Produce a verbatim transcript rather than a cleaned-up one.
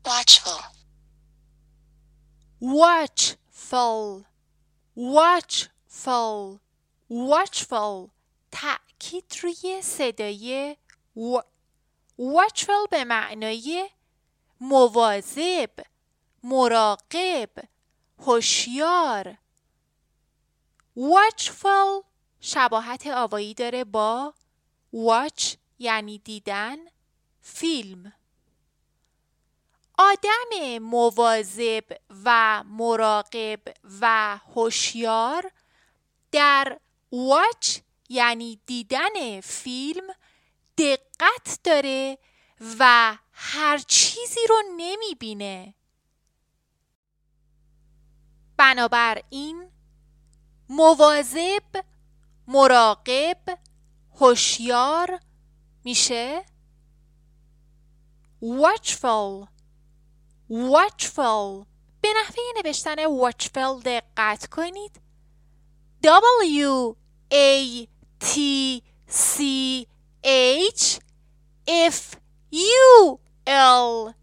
watchful, watchful watchful watchful تأکید روی صدای و. watchful به معنای مواظب، مراقب، هوشیار. watchful شباهت آوایی داره با watch یعنی دیدن، فیلم. آدم مواظب و مراقب و هوشیار در watch یعنی دیدن فیلم دقت داره و هر چیزی رو نمیبینه. بنابراین مواظب، مراقب، هوشیار میشه watchful. watchful به نحوه نوشتن watchful دقت کنید. W A T C H F U L